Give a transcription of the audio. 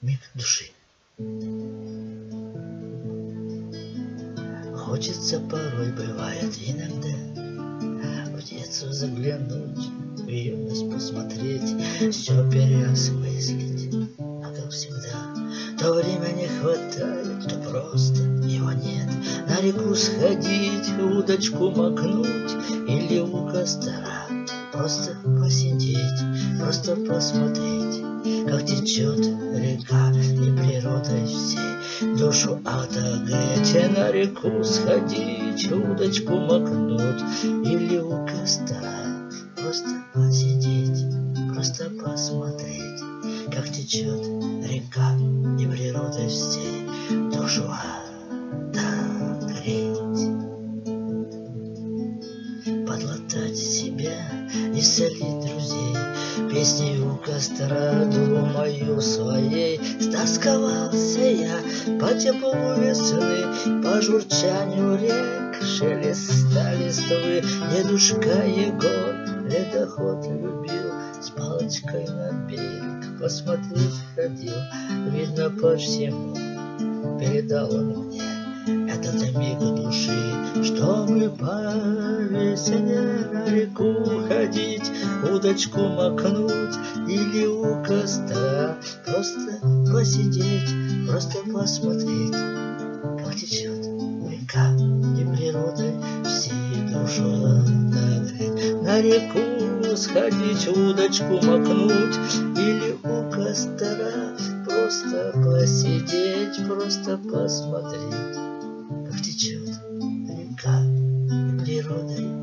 миг души. Хочется порой, бывает иногда, в детство заглянуть, в юность посмотреть, все переосмыслить. А как всегда, то время не хватает, то просто его нет. На реку сходить, удочку макнуть или у костра просто посидеть, просто посмотреть, как течет река и природой всей душу отогреть. На реку сходить, удочку макнуть или у костра просто посидеть, просто посмотреть, как течет река и природой всей душу отогреть. Подлатать себя и солить друзей песней у костра, думаю своей. Стосковался я по теплу весны, по журчанию рек, шелеста листвы. Дедушка Егор ледоход любил, с палочкой на берег посмотреть ходил. Видно по всему, передал он мне этот миг души, чтобы по весне на реку ходить, удочку макнуть или у костра просто посидеть, просто посмотреть, как течет река и природой всей душу отогреть. На реку сходить, удочку макнуть или у костра просто посидеть, просто посмотреть, как течет река и природой